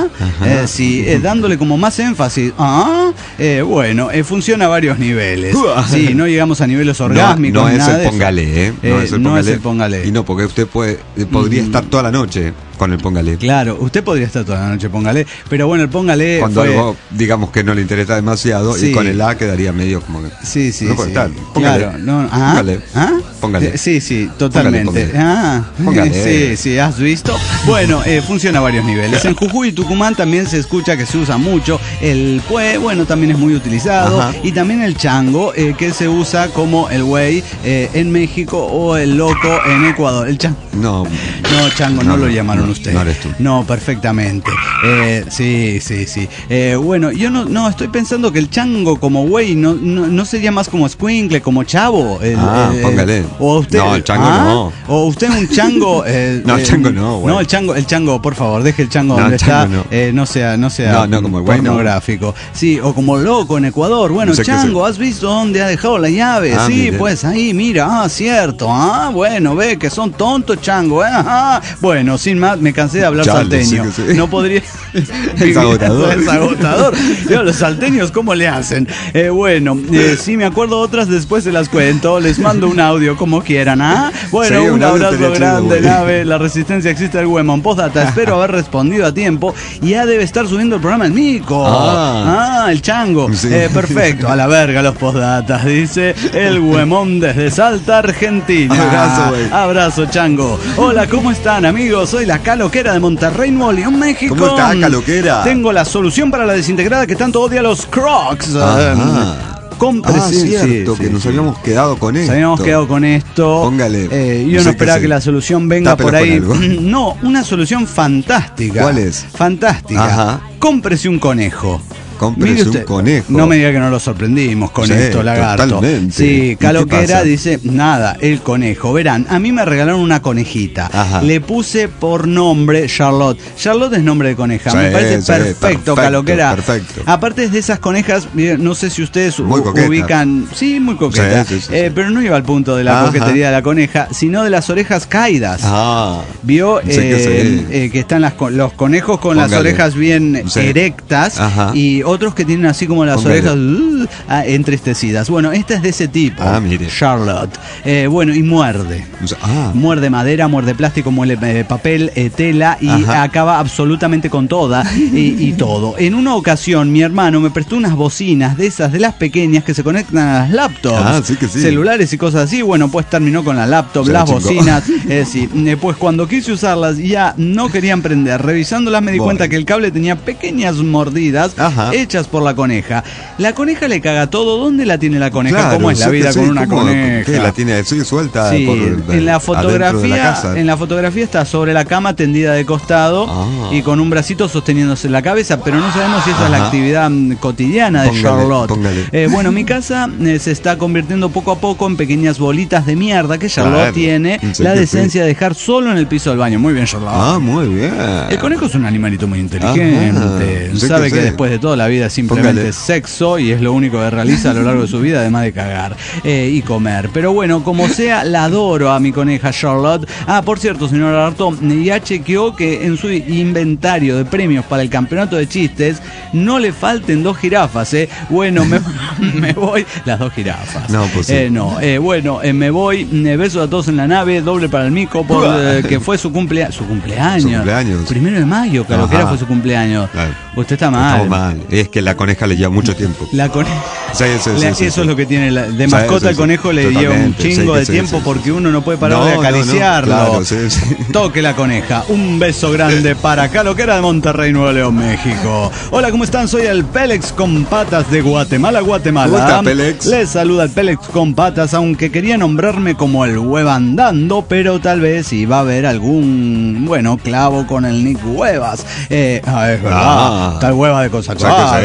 el sí, dándole como más énfasis. Bueno, funciona a varios niveles. Sí, no llegamos a niveles orgásmicos. No es el póngale, no es el póngale. Y no, porque usted podría estar toda la noche con el póngale. Claro, usted podría estar toda la noche póngale, pero bueno, el póngale cuando algo, digamos que no le interesa demasiado, y con el quedaría medio como que no puede estar. Póngale. Claro, no, póngale. Sí, totalmente. Póngale. Sí, ¿has visto? Bueno, funciona a varios niveles. En Jujuy y Tucumán también se escucha que se usa mucho. El pue, bueno, también es muy utilizado. Y también el chango, que se usa como el güey en México o el loco en Ecuador. El chango. No, chango no lo llamaron con usted. No eres tú. No, perfectamente. Sí. Bueno, yo no estoy pensando que el chango como güey no sería más como escuincle, como chavo. Póngale. O usted, no, el chango no. O usted un chango. No, el chango no, güey. No, el chango, por favor, deje el chango donde está. No sea como el güey, pornográfico. Sí, o como loco en Ecuador. Bueno, no sé chango, ¿has visto dónde ha dejado la llave? Sí, mire. Pues ahí, mira, cierto. Bueno, ve que son tontos, chango. Bueno, sin más, me cansé de hablar salteño. Sí. No podría. Es agotador. Es agotador. Los salteños, ¿cómo le hacen? Bueno, sí, me acuerdo otras, después se las cuento. Les mando un audio como quieran. Bueno, sí, un abrazo grande, nave. La resistencia existe el Huemón. Postdata, espero haber respondido a tiempo. Y ya debe estar subiendo el programa el Mico. El chango. Sí. Perfecto. A la verga los postdatas, dice el Huemón desde Salta, Argentina. Abrazo, güey. Abrazo, chango. Hola, ¿cómo están, amigos? Soy la Caloquera de Monterrey, Nuevo León, México. ¿Cómo está, Caloquera? Tengo la solución para la desintegrada que tanto odia a los Crocs. Cierto, que nos habíamos quedado con esto. Nos habíamos quedado con esto. Póngale. Yo no esperaba que la solución venga por ahí. No, una solución fantástica. ¿Cuál es? Fantástica. Cómprese un conejo. Cómprese un conejo. No me diga que no lo sorprendimos con esto, lagarto. Totalmente. Sí, Caloquera dice, nada, el conejo. Verán, a mí me regalaron una conejita. Le puse por nombre Charlotte. Charlotte es nombre de coneja. Me parece perfecto, Caloquera. Perfecto. Aparte es de esas conejas, no sé si ustedes ubican. Sí, muy coqueta. Sí. Pero no iba al punto de la coquetería de la coneja, sino de las orejas caídas. Vio que están los conejos con las orejas bien erectas y otros que tienen así como las orejas entristecidas. Bueno, esta es de ese tipo. Mire. Charlotte. Bueno, y muerde. Muerde madera, muerde plástico, muerde papel, tela y acaba absolutamente con toda y todo. En una ocasión, mi hermano me prestó unas bocinas de esas, de las pequeñas que se conectan a las laptops. Sí. Celulares y cosas así. Bueno, pues terminó con la laptop, las bocinas. Sí. Pues cuando quise usarlas ya no querían prender. Revisándolas me di cuenta que el cable tenía pequeñas mordidas hechas por la coneja. La coneja le caga todo. ¿Dónde la tiene la coneja? Claro, ¿cómo es la vida con una coneja? ¿Qué, la tiene suelta? Sí, en la fotografía está sobre la cama, tendida de costado y con un bracito sosteniéndose la cabeza, pero no sabemos si esa es la actividad cotidiana de Charlotte. Bueno, mi casa se está convirtiendo poco a poco en pequeñas bolitas de mierda que Charlotte tiene la decencia de dejar solo en el piso del baño. Muy bien, Charlotte. Muy bien. El conejo es un animalito muy inteligente. Sabe que después de todo la vida es simplemente sexo y es lo único que realiza a lo largo de su vida, además de cagar y comer. Pero bueno, como sea, la adoro a mi coneja Charlotte. Por cierto, señor Arto, ya chequeó que en su inventario de premios para el campeonato de chistes no le falten 2 jirafas. Bueno, me voy. Las 2 jirafas. No, pues sí. Bueno, me voy. Besos a todos en la nave. Doble para el Mico que fue su cumpleaños. Su cumpleaños. 1 de mayo, claro que fue su cumpleaños. Claro. Usted está mal. Estamos mal. Es que la coneja le lleva mucho tiempo. La coneja. Eso es lo que tiene. De mascota el conejo le lleva un chingo de tiempo porque uno no puede parar de acariciarlo. Claro, Toque la coneja. Un beso grande para Caloquera de Monterrey, Nuevo León, México. Hola, ¿cómo están? Soy el Pélex con patas de Guatemala. ¿Cómo está, Pélex? Les saluda el Pélex con patas, aunque quería nombrarme como el Hueva andando, pero tal vez iba a haber algún, clavo con el Nick Huevas. Es verdad. Está el Hueva de Cosacuaco.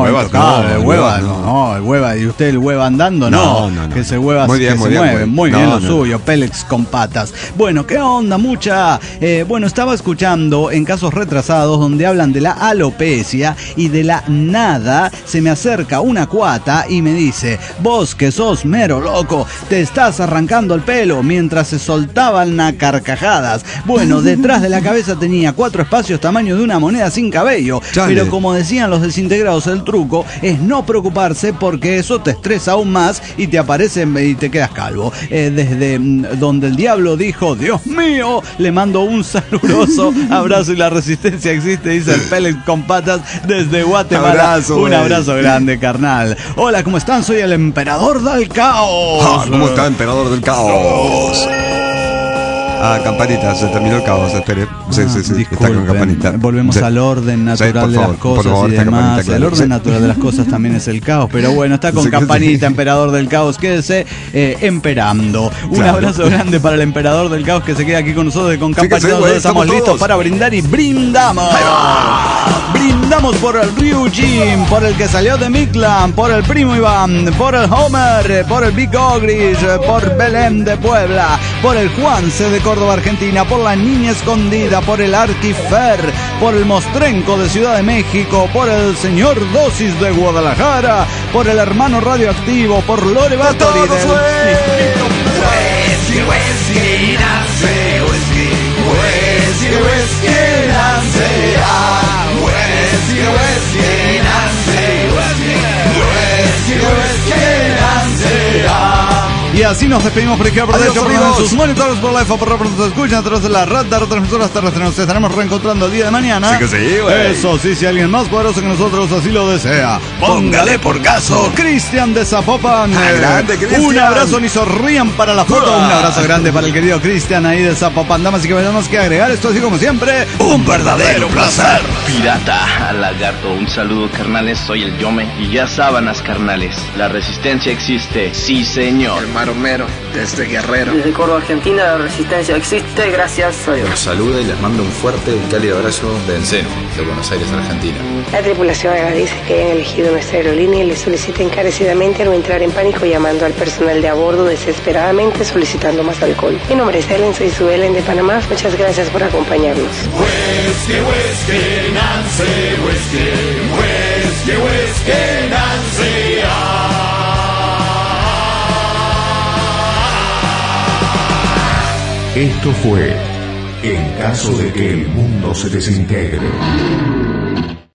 El Hueva. ¿Y usted el Hueva andando? No. Que ese Hueva se mueve. Muy bien lo suyo, Pélex con patas. Bueno, ¿qué onda, mucha? Estaba escuchando en casos retrasados donde hablan de la alopecia y de la nada. Se me acerca una cuata y me dice: vos que sos mero loco, te estás arrancando el pelo, mientras se soltaban a carcajadas. Bueno, detrás de la cabeza tenía 4 espacios tamaño de una moneda sin cabello. Pero como decían los desintegrados, el truco es no preocuparse porque eso te estresa aún más y te aparece y te quedas calvo. Desde donde el diablo dijo: Dios mío, le mando un saludoso abrazo y la resistencia existe, dice el Pélex con patas desde Guatemala. Un abrazo grande, carnal. Hola, ¿cómo están? Soy el Emperador del Caos. ¿Cómo está, Emperador del Caos? campanita, se terminó el caos, espere. Sí, disculpen, está con campanita. Volvemos al orden natural de las cosas y demás. El orden natural de las cosas también es el caos, pero bueno, está con campanita, emperador del caos, quédese emperando. Un abrazo grande para el emperador del caos que se queda aquí con nosotros y con campanita. Nosotros estamos listos para brindar y brindamos. Brindamos por el Ryujin, por el que salió de Mictlan, por el primo Iván, por el Homer, por el Big Ogrish, por Belén de Puebla, por el Juanse de Córdoba, Argentina, por la Niña Escondida, por el Arquifer, por el Mostrenco de Ciudad de México, por el señor Dosis de Guadalajara, por el hermano Radioactivo, por Lore Bathory Y así nos despedimos por izquierda, por derecha, por sus monitores, por la F, por nos escuchan a través de la red de retransmisoras terrestres. Nos estaremos reencontrando el día de mañana. Sí que sí, güey. Eso sí, si alguien más poderoso que nosotros así lo desea, póngale por caso. Cristian de Zapopan. Grande, Cristian. Un abrazo, ni sonrían para la foto. Un abrazo grande para el querido Cristian ahí de Zapopan. Damas y caballeros, más que agregar. Esto así como siempre, un verdadero placer. Pirata al lagarto, un saludo carnales, soy el Yome y ya sábanas carnales. La resistencia existe, sí señor. El Maromero, desde Guerrero. Desde Córdoba, Argentina, la resistencia existe, gracias a Dios. Los saluda y les mando un fuerte y cálido abrazo de Enceno, de Buenos Aires, Argentina. La tripulación agradece que hayan elegido nuestra aerolínea y les solicita encarecidamente no entrar en pánico llamando al personal de a bordo desesperadamente solicitando más alcohol. Mi nombre es Ellen, soy su Ellen de Panamá. Muchas gracias por acompañarnos. Whiskey, whiskey, Nancy, whiskey, whiskey, whiskey, Nancy. Esto fue En caso de que el mundo se desintegre.